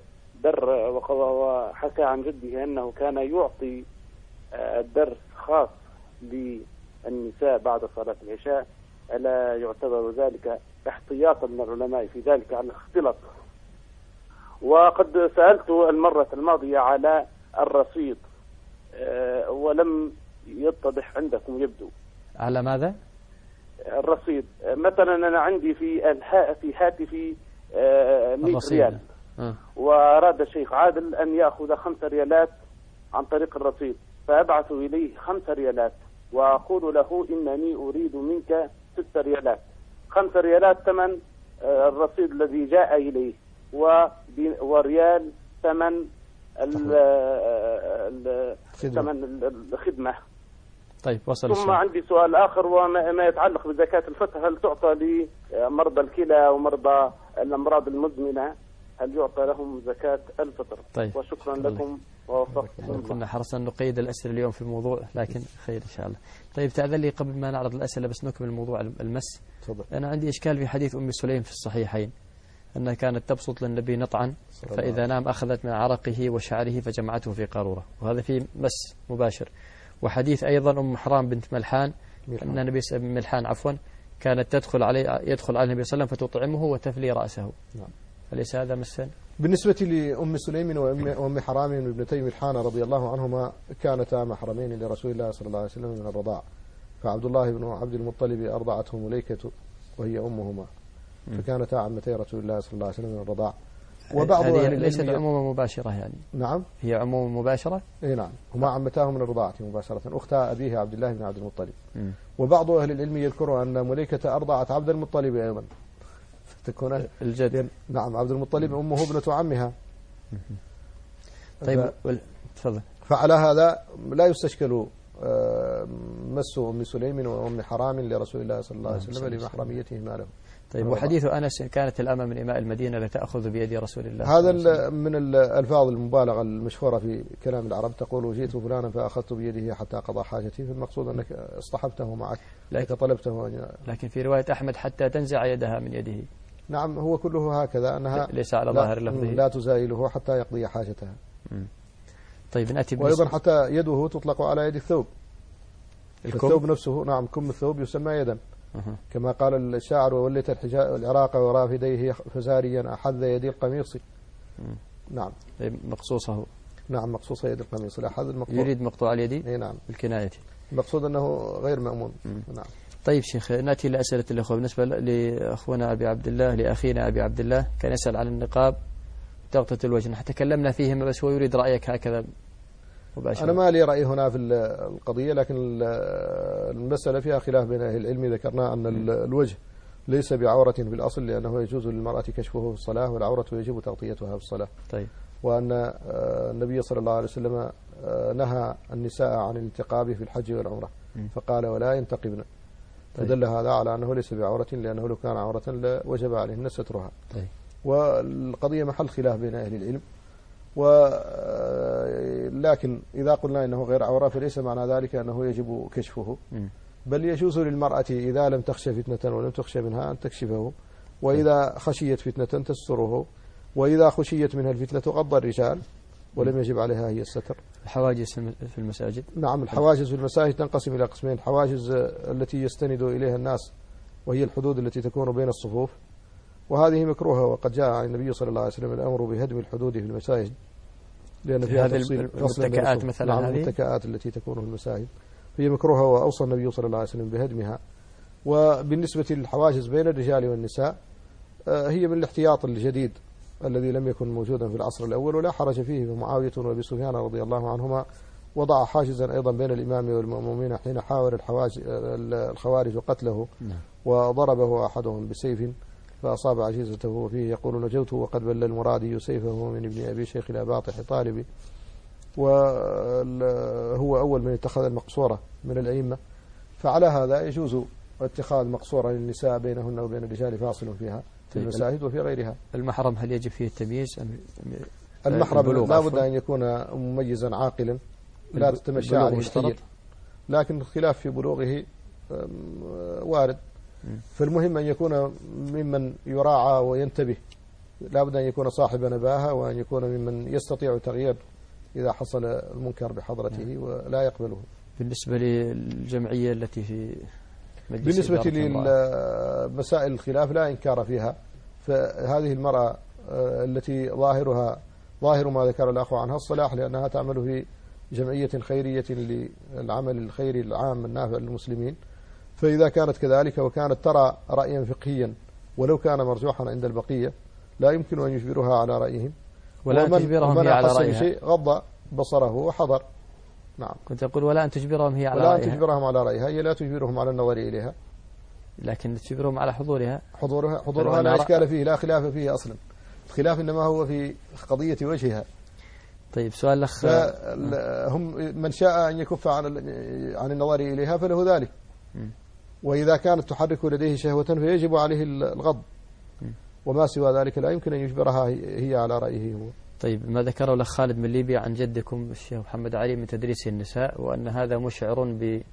وحكى عن جده أنه كان يعطي الدرس خاص للنساء بعد صلاة العشاء، ألا يعتبر ذلك احتياطا من العلماء في ذلك على الاختلاط؟ وقد سألت المرة الماضية على الرصيد ولم يتضح عندكم يبدو. على ماذا؟ الرصيد. مثلا أنا عندي في هاتفي 100 ريال، وأراد الشيخ عادل أن يأخذ 5 ريالات عن طريق الرصيد، فأبعث إليه 5 ريالات وأقول له إنني أريد منك 6 ريالات. 5 ريالات ثمن الرصيد الذي جاء إليه، وريال ثمن الخدمة. طيب، وصل ثم السؤال. عندي سؤال آخر وما يتعلق بزكاة الفطر، هل تعطى لمرضى الكلى ومرضى الأمراض المزمنة، هل يعطى لهم زكاة الفطر؟ طيب. وشكرا لكم ووفقكم. كنا حرصنا أن نقيد الأسئلة اليوم في الموضوع، لكن خير إن شاء الله. طيب، تأذن لي قبل ما نعرض الأسئلة بس نكمل الموضوع المس. تفضل. أنا عندي إشكال في حديث أم سليم في الصحيحين أنها كانت تبسط للنبي نطعا، فإذا نام أخذت من عرقه وشعره فجمعته في قارورة، وهذا في مس مباشر. وحديث أيضا أم حرام بنت ملحان أن النبي ملحان عفوا كانت يدخل على النبي صلى الله عليه وسلم فتطعمه وتفلي رأسه. نعم. أليس هذا مسا؟ بالنسبة لأم سليم وأم حرام ابنتي ملحان رضي الله عنهما كانتا محرمين لرسول الله صلى الله عليه وسلم من الرضاع، فعبد الله بن عبد المطلب أرضعته مليكة وهي أمهما، فكانتا عمتي رسول الله صلى الله عليه وسلم من الرضاع. وبعض هذه ليست عمومة مباشرة يعني. نعم هي عمومة مباشرة. اي نعم، هما عمتاه من الرضاعة مباشرة، أختا أبيه عبد الله بن عبد المطلب. وبعض أهل العلم يذكر أن مليكة أرضعت عبد المطلب أيضا، فتكون الجد. نعم، عبد المطلب أمه ابنة عمها. طيب تفضل. فعلى هذا لا يستشكل مس أم سليم وأم حرام لرسول الله صلى الله عليه وسلم لمحرميتهما له. طيب، وحديث أنس كانت الأمة من إماء المدينة لتأخذ بيد رسول الله، هذا من الألفاظ المبالغة المشهورة في كلام العرب، تقول جئت فلانا فأخذت بيده حتى قضى حاجتي، فالمقصود أنك اصطحبته معك، طلبته. لكن في رواية أحمد حتى تنزع يدها من يده. نعم، هو كله هكذا، أنها ليس على ظاهر لفظه لا تزايله حتى يقضي حاجتها. طيب نأتي وأيضا حتى يده تطلق على يد الثوب. الثوب نفسه، نعم، كم الثوب يسمى يدا، كما قال الشاعر: ووليت العراق ورافديه فزاريا أحذ يدي القميص. نعم. طيب مقصوصه. نعم، مقصوص يد القميص، الأحذ المقطوع. يريد مقطوع اليد. اي نعم، بالكناية. المقصود أنه غير مأمون. نعم. طيب شيخ، نأتي لأسئلة الأخوة. بالنسبة لأخونا أبي عبد الله، لأخينا أبي عبد الله، كان يسأل عن النقاب تغطية الوجه. نحن تكلمنا فيهما، بس هو يريد رأيك هكذا مباشرة. أنا ما لي رأي هنا في القضية، لكن المسألة فيها خلاف بين أهل العلم. ذكرنا أن الوجه ليس بعورة في الأصل، لأنه يجوز للمرأة كشفه في الصلاة، والعورة يجب تغطيتها في الصلاة. طيب. وأن النبي صلى الله عليه وسلم نهى النساء عن الانتقاب في الحج والعمرة، فقال: ولا ينتقبن. فدل هذا على أنه ليس بعورة، لأنه لو كان عورة لوجب عليهن سترها. طيب. والقضية محل خلاف بين أهل العلم. لكن إذا قلنا إنه غير عورة فليس معنى ذلك أنه يجب كشفه، بل يجوز للمرأة إذا لم تخش فتنة ولم تخشى منها أن تكشفه، وإذا خشيت فتنة تستره، وإذا خشيت منها الفتنة غض الرجال ولم يجب عليها هي الستر. الحواجز في المساجد. نعم، الحواجز في المساجد تنقسم إلى قسمين: الحواجز التي يستند إليها الناس، وهي الحدود التي تكون بين الصفوف، وهذه مكروهة، وقد جاء عن النبي صلى الله عليه وسلم الأمر بهدم الحدود في المساجد، لأن فيها المتكئات مثلا. نعم، المتكئات التي تكون في المساجد هي مكروهة، وأوصى النبي صلى الله عليه وسلم بهدمها. وبالنسبة للحواجز بين الرجال والنساء، هي من الاحتياط الجديد الذي لم يكن موجودا في العصر الأول، ولا حرج فيه. فمعاوية وأبي سفيان رضي الله عنهما وضع حاجزا أيضا بين الإمام والمأمومين حين حاول الخوارج قتله، وضربه أحدهم بسيف فأصاب عجيزته، وفيه يقول: نجوت وقد بل المرادي سيفه من ابن أبي شيخ الأباطح طالبي. وهو أول من اتخذ المقصورة من الأئمة. فعلى هذا يجوز اتخاذ مقصورة للنساء بينهن وبين الرجال فاصل فيها في المساجد وفي غيرها. المحرم هل يجب فيه التمييز؟ المحرم لا بد أن يكون مميزا عاقلا، لا تتمشى عليه الحيل، لكن الخلاف في بلوغه وارد. فالمهم أن يكون ممن يراعى وينتبه، لا بد أن يكون صاحب نباهة، وأن يكون ممن يستطيع تغيير إذا حصل المنكر بحضرته ولا يقبله. بالنسبة للجمعية التي في بالنسبة لمسائل الخلاف لا إنكار فيها، فهذه المرأة التي ظاهر ما ذكر الأخ عنها الصلاح، لأنها تعمل في جمعية خيرية للعمل الخيري العام النافع للمسلمين، فإذا كانت كذلك وكانت ترى رأيا فقهيا ولو كان مرجوحا عند البقية، لا يمكن أن يجبرها على رأيهم، ولا أن تجبرهم هي على رأيها. شيء غض بصره وحضر. نعم، كنت أقول ولا أن تجبرهم هي على رأيها. رأيها. ولا أن تجبرهم على رأيها، هي لا تجبرهم على النظر إليها، لكن تجبرهم على حضورها لا إشكال فيه، لا خلاف فيه أصلا. الخلاف إنما هو في قضية وجهها. طيب سؤال الأخ، هم من شاء أن يكف عن النظر إليها فله ذلك، وإذا كانت تحرك لديه شهوة فيجب عليه الغض، وما سوى ذلك لا يمكن أن يجبرها هي على رأيه هو. طيب ما ذكره الأخ خالد من ليبيا عن جدكم الشيخ محمد علي من تدريس النساء، وأن هذا مشعر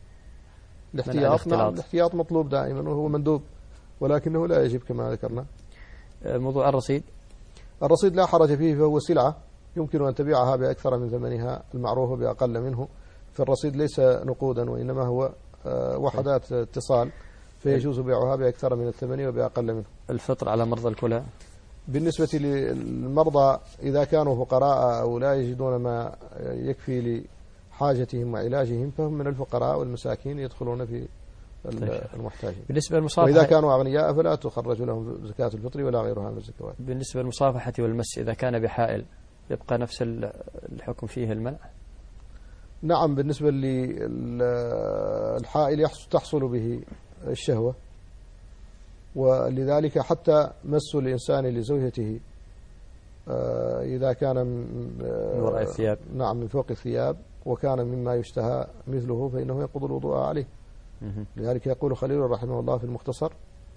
الاحتياط مطلوب دائما وهو مندوب، ولكنه لا يجب كما ذكرنا. موضوع الرصيد لا حرج فيه، فهو سلعة يمكن أن تبيعها بأكثر من ثمنها المعروف بأقل منه. فالرصيد ليس نقودا، وإنما هو وحدات اتصال، فيجوز بيعها بأكثر من الثمن وبأقل منه. الفطر على مرضى الكلى بالنسبة للمرضى إذا كانوا فقراء أو لا يجدون ما يكفي لحاجتهم وعلاجهم فهم من الفقراء والمساكين يدخلون في المحتاجين. بالنسبة للمصافحة وإذا كانوا أغنياء فلا تخرج لهم زكاة الفطر ولا غيرها من الزكوات. بالنسبة للمصافحة والمس إذا كان بحائل يبقى نفس الحكم فيه المنع؟ نعم، بالنسبة للحائل تحصل به الشهوة، ولذلك حتى مس الإنسان لزوجته إذا كان من وراء الثياب، نعم من فوق الثياب، وكان مما يشتهى مثله فإنه ينقض الوضوء عليه. لذلك يقول خليل رحمه الله في المختصر: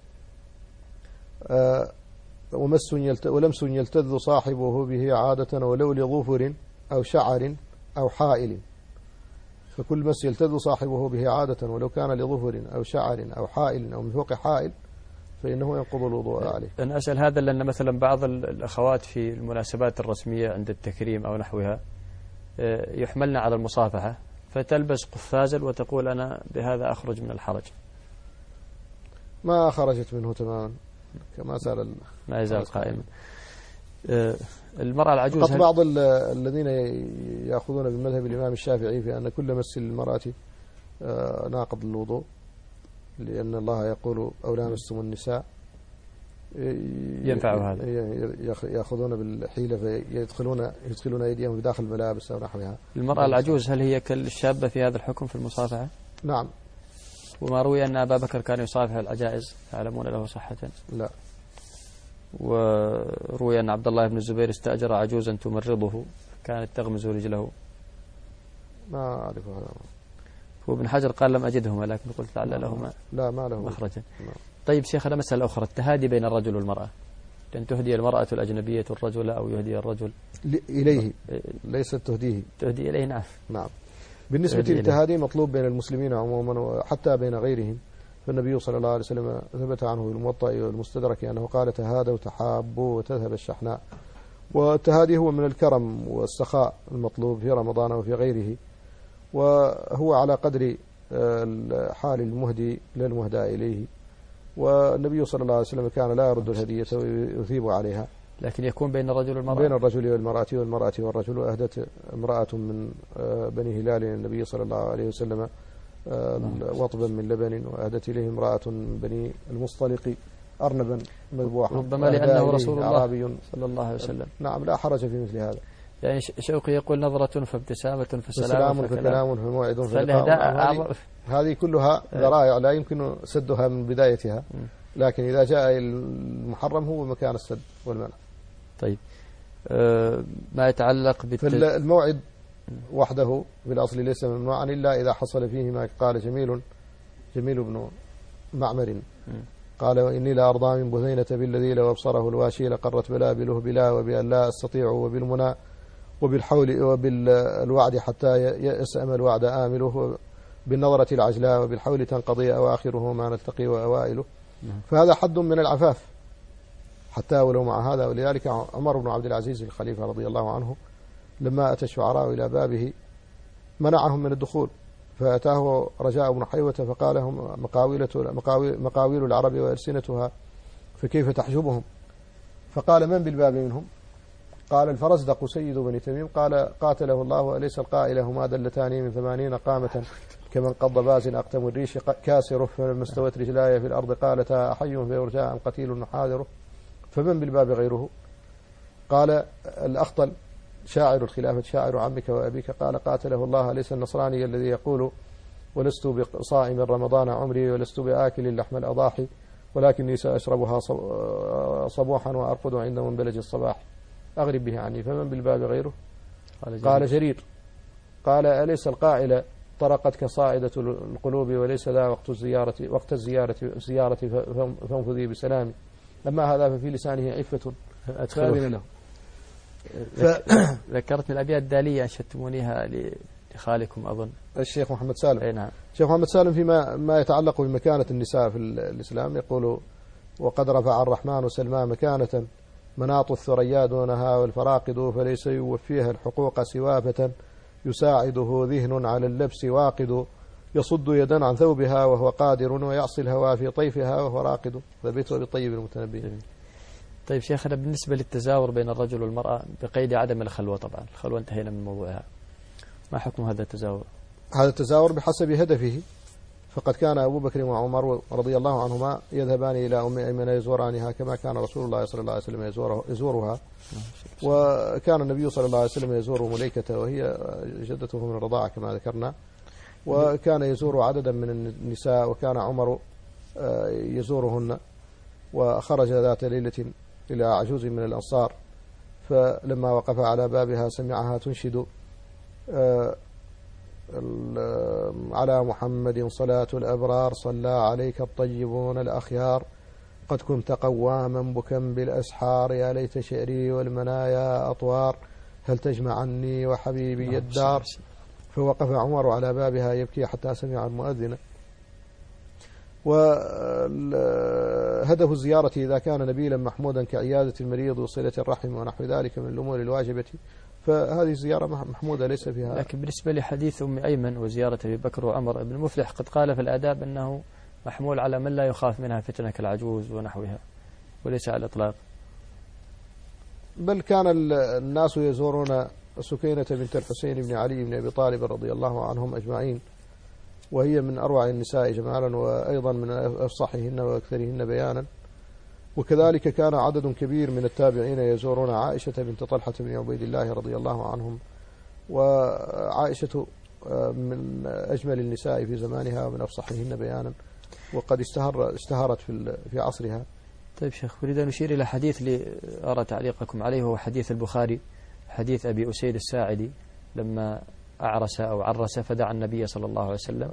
ولمس يلتذ صاحبه به عادة ولو لظفر أو شعر أو حائل. فكل مس يلتذ صاحبه به عادة ولو كان لظفر أو شعر أو حائل أو من فوق حائل فإنه ينقض الوضوء عليه. أنا أسأل هذا لأن مثلا بعض الأخوات في المناسبات الرسمية عند التكريم أو نحوها يحملن على المصافحة فتلبس قفازا وتقول أنا بهذا أخرج من الحرج. ما خرجت منه تماما، كما زال ما يزال قائما. المرأة العجوز، بعض الذين يأخذون بمذهب الإمام الشافعي في أن كل مس للمرأة ناقض الوضوء، لأن الله يقول أو لامستم النساء، ينفع هذا، يأخذون بالحيلة فيدخلون أيديهم بداخل الملابس أو نحوها. المرأة العجوز هل هي كالشابة في هذا الحكم في المصافحة؟ نعم. وما روي أن أبا بكر كان يصافح العجائز، تعلمون له صحة؟ لا. وروي أن عبد الله بن الزبير استأجر عجوزا تمرضه كانت تغمز رجله. ما أعرف هذا. وابن حجر قال لم أجدهما، لكن قلت لعل لهما ما له مخرجا. طيب شيخنا، مسألة أخرى، التهادي بين الرجل والمرأة، لأن تهدي المرأة الأجنبية الرجل أو يهدي الرجل إليه، ليس تهديه، تهدي إليه. نعم. بالنسبة للتهادي مطلوب بين المسلمين عموما وحتى بين غيرهم، فالنبي صلى الله عليه وسلم ثبت عنه في الموطأ والمستدرك أنه قال: تهادوا تحابوا وتذهب الشحناء. والتهادي هو من الكرم والسخاء المطلوب في رمضان وفي غيره، وهو على قدر حال المهدي للمهدى إليه. والنبي صلى الله عليه وسلم كان لا يرد الهدية ويثيب عليها، لكن يكون بين الرجل والمرأة، بين الرجل والمرأة والمرأة والرجل. وأهدت امرأة من بني هلال النبي صلى الله عليه وسلم وطبا من لبن، وأهدت إليه امرأة من بني المصطلق أرنبا مذبوحا، ربما لأنه رسول الله صلى الله عليه وسلم. نعم، لا حرج في مثل هذا. يعني شوقي يقول: نظرة فابتسامة فسلام فكلام فموعد فلقاء. هذه كلها ذرائع لا يمكن سدها من بدايتها، لكن إذا جاء المحرم هو مكان السد والمنع. طيب، ما يتعلق الموعد وحده في الأصل ليس ممنوعا إلا إذا حصل فيه ما قال جميل بن معمر، قال: وإني لا أرضى من بثينة بالذي لو أبصره الواشي لقرت بلابله بلا وبأن لا أستطيع وبالمنى وبالحول وبالوعد حتى يسأم الوعد آمله بالنظرة العجلاء وبالحول تنقضي أواخره ما نلتقي وأوائله. فهذا حد من العفاف حتى ولو مع هذا. ولذلك عمر بن عبد العزيز الخليفة رضي الله عنه لما أتى الشعراء إلى بابه منعهم من الدخول، فأتاه رجاء بن حيوة فقال: هم مقاويل العرب وألسنتها فكيف تحجبهم؟ فقال: من بالباب منهم؟ قال: الفرزدق سيد بني تميم. قال: قاتله الله، أليس القائل: هما دلتان من 80 قامة كمن قض باز أقتم الريش كاسره فلما استوت رجلاي في الأرض قالتا أحي فيرجاء أم قتيل نحاذره فمن بالباب غيره؟ قال الأخطل شاعر الخلافة شاعر عمك وأبيك، قال: قاتله الله، ليس النصراني الذي يقول: ولست بصائم رمضان عمري ولست بآكل لحم الأضاحي ولكني سأشربها صبوحا وأرقد عند منبلج الصباح أغرب به عني فمن بالباب غيره؟ قال جرير: قال: أليس القائل طرقتك صائدة القلوب وليس ذا وقت الزيارة فانفذي بسلام، أما هذا ففي لسانه عفة فأذن له. ذكرتني الأبيات الدالية أنشدتمونيها لخالكم أظن الشيخ محمد سالم. أي نعم. الشيخ محمد سالم فيما يتعلق بمكانة النساء في الإسلام يقول: وقد رفع الرحمن سلمى مكانة مناط الثريا دونها والفراقد فليس يوفيها الحقوق سوافة يساعده ذهن على اللبس واقد يصد يدا عن ثوبها وهو قادر ويعصي الهوى في طيفها وهو راقد. ذبيت بالطيب المتنبي. طيب شيخنا، بالنسبة للتزاور بين الرجل والمرأة بقيد عدم الخلوة، طبعا الخلوة انتهينا من موضوعها، ما حكم هذا التزاور؟ هذا التزاور بحسب هدفه، فقد كان أبو بكر وعمر رضي الله عنهما يذهبان إلى أم أيمن يزورانها كما كان رسول الله صلى الله عليه وسلم يزورها، وكان النبي صلى الله عليه وسلم يزور مليكة وهي جدته من الرضاعة كما ذكرنا، وكان يزور عددا من النساء، وكان عمر يزورهن. وخرج ذات ليلة إلى عجوز من الأنصار، فلما وقف على بابها سمعها تنشد على محمد صلاة الأبرار، صلى عليك الطيبون الأخيار، قد كنت قواما بكا بالأسحار، يا ليت شعري والمنايا أطوار، هل تجمع عني وحبيبي الدار. فوقف عمر على بابها يبكي حتى سمع المؤذن. وهدف الزيارة إذا كان نبيلا محمودا كعيادة المريض وصلة الرحم ونحو ذلك من الأمور الواجبة، فهذه الزيارة محمودة ليس فيها. لكن بالنسبة لحديث أم أيمن وزيارة أبي بكر وعمر، ابن مفلح قد قال في الآداب أنه محمول على من لا يخاف منها فتنة كالعجوز ونحوها، وليس على الإطلاق. بل كان الناس يزورون سكينة بنت الحسين بن علي بن أبي طالب رضي الله عنهم أجمعين، وهي من أروع النساء جمالا وأيضا من أفصحهن وأكثرهن بيانا. وكذلك كان عدد كبير من التابعين يزورون عائشة بنت طلحة بن عبيد الله رضي الله عنهم، وعائشة من أجمل النساء في زمانها ومن أفصحهن بيانا، وقد اشتهرت في عصرها. طيب شيخ، أريد أن نشير إلى حديث أرى تعليقكم عليه، وهو حديث البخاري، حديث أبي أسيد الساعدي لما أعرس أو عرس فدعا النبي صلى الله عليه وسلم،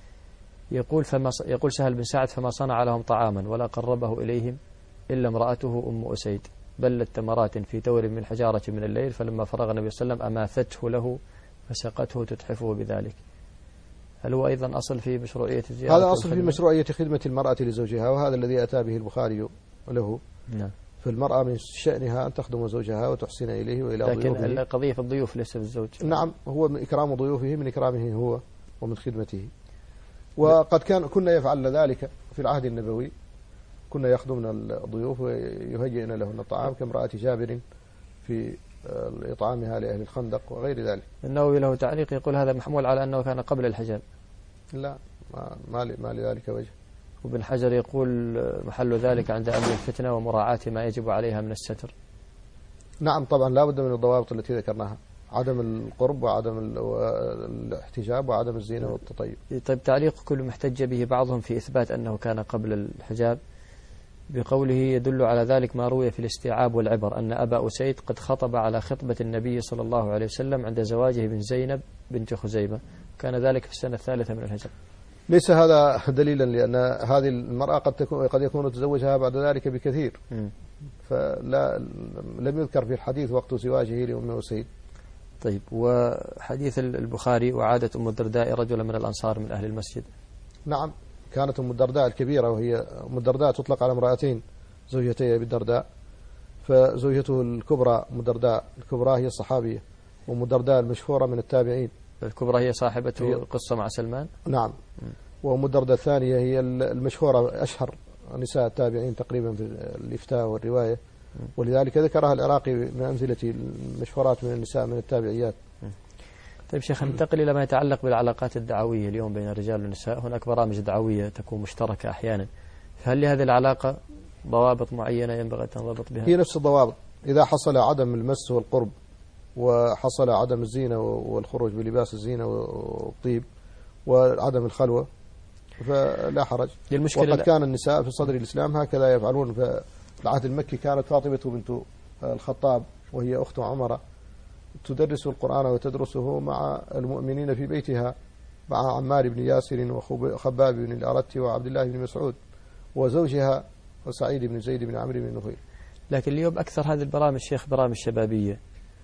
يقول سهل بن سعد: فما صنع لهم طعاما ولا قربه إليهم إلا امرأته أم أسيد، بلت تمرات في تور من حجارة من الليل، فلما فرغ النبي صلى الله عليه وسلم أماثته له فسقته تتحفه بذلك. هل هو أيضا أصل في مشروعية الزيارة؟ هذا أصل في مشروعية خدمة المرأة لزوجها، وهذا الذي أتى به البخاري له. نعم. فالمرأة من شأنها أن تخدم زوجها وتحسن إليه وإلى ضيوفه. لكن القضية في الضيوف ليس بالزوج. نعم، هو من إكرام ضيوفه، من إكرامه هو ومن خدمته. وقد كنا يفعل ذلك في العهد النبوي، كنا يخدمنا الضيوف ويهيئن لهن الطعام كامرأة جابر في إطعامها لأهل الخندق وغير ذلك. النووي له تعليق يقول: هذا محمول على أنه كان قبل الحجاب. لا، ما لذلك وجه. وابن حجر يقول: محل ذلك عند أمر الفتنة ومراعاة ما يجب عليها من الستر. نعم طبعا، لا بد من الضوابط التي ذكرناها: عدم القرب وعدم الاحتجاب وعدم الزينة والتطيب. طيب، تعليق كل محتج به بعضهم في إثبات أنه كان قبل الحجاب بقوله: يدل على ذلك ما روي في الاستيعاب والعبر أن أبا أسيد قد خطب على خطبة النبي صلى الله عليه وسلم عند زواجه من زينب بنت خزيمة، كان ذلك في السنة الثالثة من الهجرة. ليس هذا دليلا، لأن هذه المرأة قد يكون تزوجها بعد ذلك بكثير، فلا لم يذكر في الحديث وقت زواجه لأم أسيد. طيب، وحديث البخاري: وعادت أم الدرداء رجلا من الأنصار من أهل المسجد. نعم، كانت أم الدرداء الكبيرة، وهي أم الدرداء تطلق على امرأتين زوجتي أبي الدرداء، فزوجته الكبرى أم الدرداء الكبرى هي الصحابية، وأم الدرداء المشهورة من التابعين. الكبرى هي صاحبة القصة مع سلمان. نعم. وأم الدرداء الثانية هي المشهورة أشهر نساء التابعين تقريبا في الإفتاء والرواية، ولذلك ذكرها العراقي من أمثلة المشهورات من النساء من التابعيات. طيب شيخ، ننتقل إلى ما يتعلق بالعلاقات الدعوية اليوم بين الرجال والنساء. هناك برامج دعوية تكون مشتركة أحيانا، فهل لهذه العلاقة ضوابط معينة ينبغي أن تنضبط بها؟ هي نفس الضوابط. إذا حصل عدم المس والقرب، وحصل عدم الزينة والخروج بلباس الزينة والطيب، وعدم الخلوة، فلا حرج. وقد كان النساء في صدر الإسلام هكذا يفعلون. في العهد المكي كانت فاطمة بنت الخطاب وهي أخت عمر تدرس القرآن وتدرسه مع المؤمنين في بيتها، مع عمار بن ياسر وخباب بن الأرت وعبد الله بن مسعود وزوجها وسعيد بن زيد بن عمرو بن نفيل. لكن اليوم أكثر هذه البرامج شيخ برامج شبابية،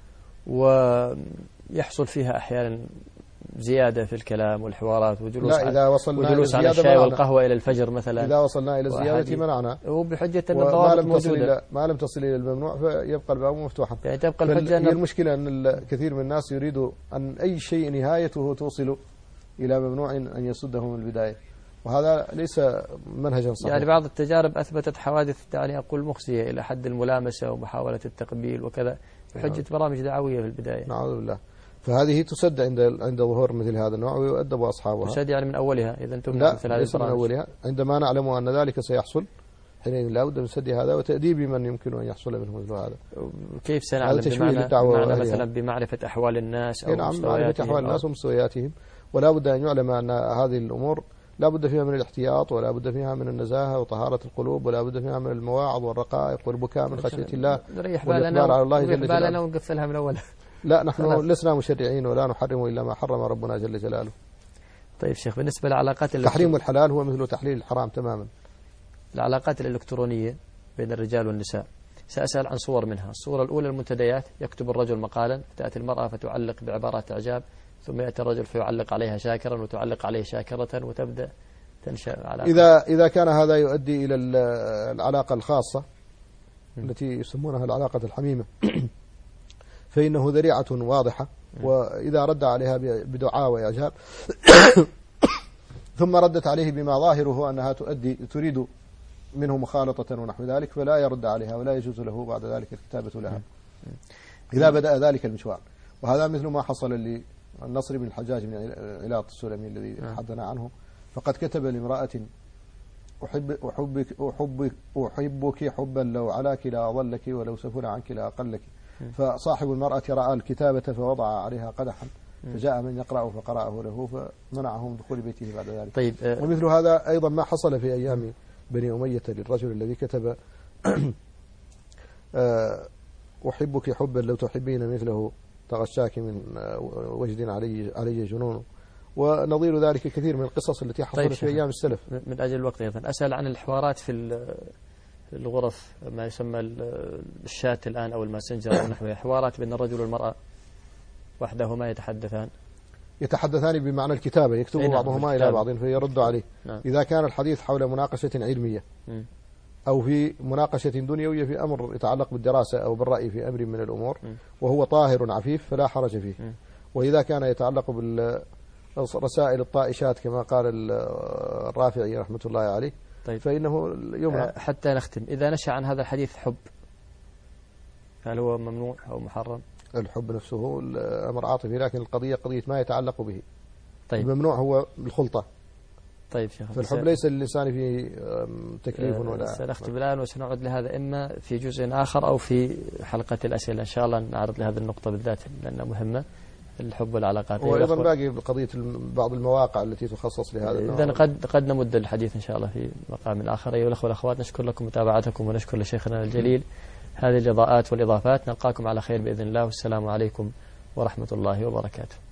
ويحصل فيها أحيانا زيادة في الكلام والحوارات وجلوس على الشاي والقهوة إلى الفجر مثلا. إذا وصلنا إلى الزيادة منعنا، وبحجة أن الضوابط موجودة، ما لم تصل إلى الممنوع فيبقى الباب مفتوحا. يعني تبقى الحجة. هي المشكلة أن الكثير من الناس يريد أن أي شيء نهايته توصل إلى ممنوع أن يصده من البداية، وهذا ليس منهجا صحيح. يعني بعض التجارب أثبتت حوادث دعني أقول مخزية إلى حد الملامسة ومحاولة التقبيل وكذا بحجة برامج دعوية في البداية. نعوذ بالله. فهذه تسد عند ظهور مثل هذا النوع ويؤدب أصحابها. تسد يعني من أولها إذا أنتم لا ليس من أولها، عندما نعلم أن ذلك سيحصل حينئذ لا بد من سد هذا وتأديب من يمكن أن يحصل منه مثل هذا. كيف سنعلم؟ بمعنى مثلا بمعرفة أحوال الناس أو نعم، معرفة أحوال الناس ومستوياتهم، ولا بد أن يعلم أن هذه الأمور لا بد فيها من الاحتياط، ولا بد فيها من النزاهة وطهارة القلوب، ولا بد فيها من المواعظ والرقائق والبكاء من خشية الله والإقبال على الله جل جلاله ونقفلها من أولها. لا نحن لسنا مشرعين ولا نحرم إلا ما حرم ربنا جل جلاله. طيب شيخ، بالنسبة للعلاقات تحريم الحلال هو مثل تحليل الحرام تماما. العلاقات الإلكترونية بين الرجال والنساء سأسأل عن صور منها. الصورة الأولى المنتديات، يكتب الرجل مقالا، تأتي المرأة فتعلق بعبارات إعجاب، ثم يأتي الرجل فيعلق عليها شاكرا وتعلق عليه شاكرة وتبدأ تنشأ علاقة. إذا كان هذا يؤدي إلى العلاقة الخاصة التي يسمونها العلاقة الحميمة فإنه ذريعة واضحة، وإذا رد عليها بدعاء وإعجاب ثم ردت عليه بما ظاهره أنها تريد منه مخالطة ونحو ذلك، فلا يرد عليها ولا يجوز له بعد ذلك الكتابة لها إذا بدأ ذلك المشوار. وهذا مثل ما حصل للنصر بن الحجاج بن علاط السلمي الذي حدثنا عنه، فقد كتب لامرأة أحبك حبا لو علاك لا أضلك ولو سفل عنك لا أقلك. فصاحب المرأة رأى الكتابة فوضع عليها قدحا، فجاء من يقرأه فقرأه له فمنعه من دخول بيته بعد ذلك. طيب ومثل هذا أيضا ما حصل في أيام بني أمية للرجل الذي كتب أحبك حبا لو تحبين مثله تغشاك من وجد علي جنون، ونظير ذلك كثير من القصص التي حصلت في أيام السلف. من أجل الوقت أيضا أسأل عن الحوارات في الغرف، ما يسمى الشات الآن أو الماسنجر أو نحوه، حوارات بين الرجل والمرأة وحدهما يتحدثان بمعنى الكتابة، يكتب بعضهما إلى بعض فيرد عليه. نعم. إذا كان الحديث حول مناقشة علمية أو في مناقشة دنيوية في أمر يتعلق بالدراسة أو بالرأي في أمر من الأمور وهو طاهر عفيف فلا حرج فيه. وإذا كان يتعلق بالرسائل الطائشات كما قال الرافعي رحمة الله عليه، طيب. فإنه يمنع. حتى نختم، إذا نشأ عن هذا الحديث حب، هل هو ممنوع أو محرم؟ الحب نفسه أمر عاطفي، لكن القضية قضية ما يتعلق به. طيب. الممنوع هو الخلطة. طيب شيخ، فالحب ليس للإنسان فيه تكليف ولا. سنختم الآن وسنعود لهذا إما في جزء آخر أو في حلقة الأسئلة إن شاء الله، نعرض لهذه النقطة بالذات لأنها مهمة، الحب والعلاقات. وأيضا باقي قضية بعض المواقع التي تخصص لهذا النوع. إذن قد نمد الحديث إن شاء الله في مقام آخر. أيها الأخوة والأخوات، نشكر لكم متابعتكم ونشكر لشيخنا الجليل هذه الإضاءات والإضافات. نلقاكم على خير بإذن الله، والسلام عليكم ورحمة الله وبركاته.